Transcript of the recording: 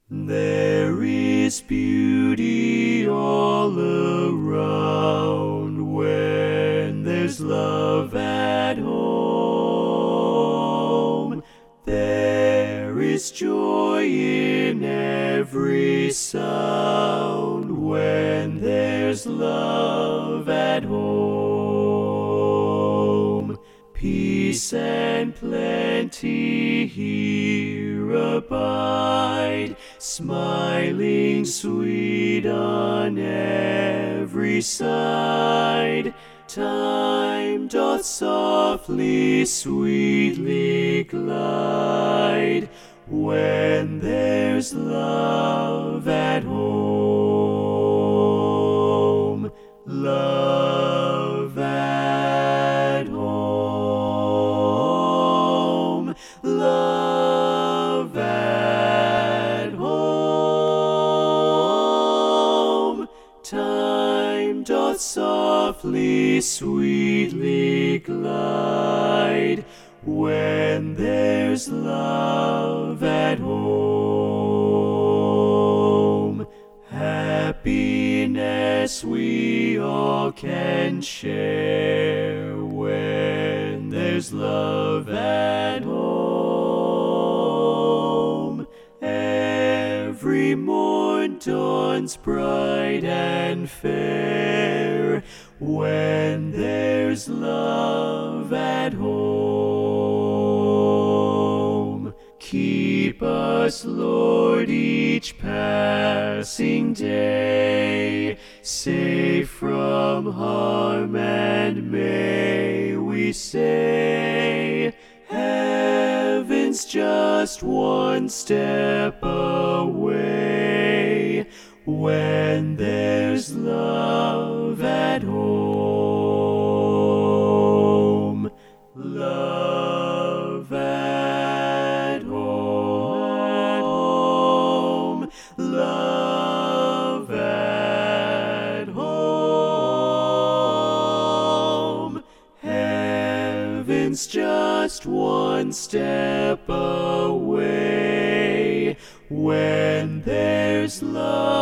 There is beauty all around when there's love at home. There is joy in every sound when there's love at home. Peace and plenty here abide, smiling sweet on every side. Time doth softly, sweetly glide when there's love at home. Love at home. Love at home. Time doth softly, sweetly glide when there's love at home. Happiness we all can share when there's love at home. Every morn dawns bright and fair when there's love at home. Keep us, Lord, each passing day safe from harm, and may we say, heaven's just one step away when there's love at home. Love at home. Love at home. Heaven's just one step away when there's love